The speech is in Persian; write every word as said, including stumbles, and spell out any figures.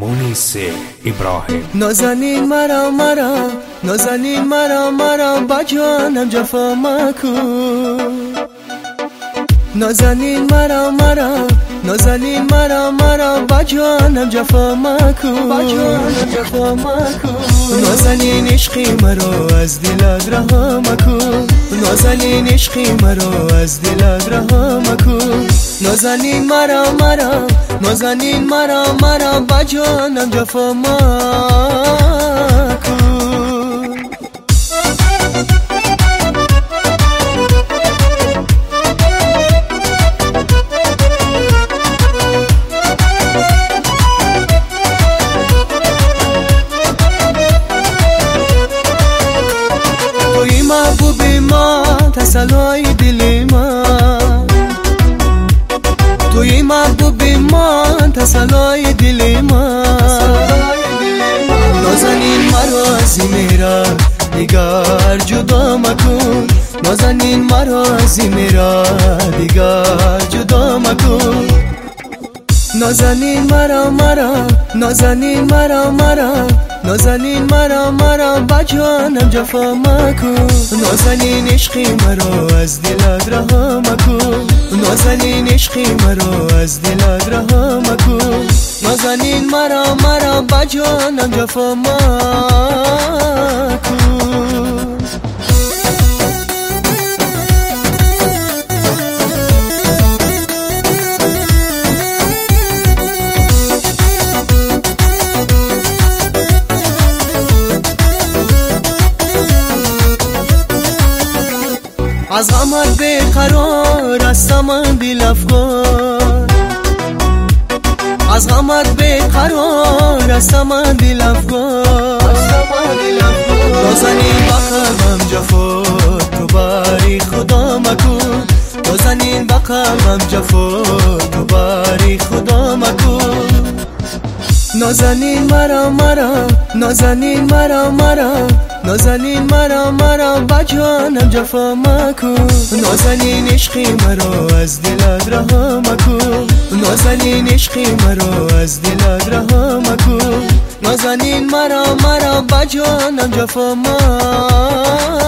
مونس ابراهیم. نازنین مرا مرا نازنین مرا مرا با جانم جفا مکن. نازنین مرا مرا نازنین مرا مرا با جانم جفا مکن. با جانم جفا مکن. نازنین عشقی مرا از دلت رها مکن. نازنین عشقی مرا از دلت رها مکن. نازنین مرا مرا نازنین مرا مرا با جانم جفا مکن. توی محبوب من تسلای دل من. توی محبوب من تسلای دل من. نازنین مرا از میرا دیگر جدا مکن. نازنین مرا از میرا دیگر جدا مکن. نازنین مرا مرا نازنین مرا مرا نازنین مرا مرا با جانم جفا مکن. نازنین عشقی مرا از دلت رها مکن. نازنین عشقی مرا از دلت رها مکن. نازنین مرا مرا با جانم جفا مکن. از غمت بیقرار هستم من دل افگار. از غمت بیقرار هستم من دل افگار. نازنین با قلبم جفا تو باری خدا مکن. نازنین با قلبم جفا تو باری خدا مکن. نازنین مرا مرا نازنین مرا مرا نازنین مرا مرا با جانم جفا مکن. نازنین عشقی مرا از دلت رها مکن. نازنین عشقی مرا از دلت رها مکن. نازنین مرا مرا با جانم جفا مکن.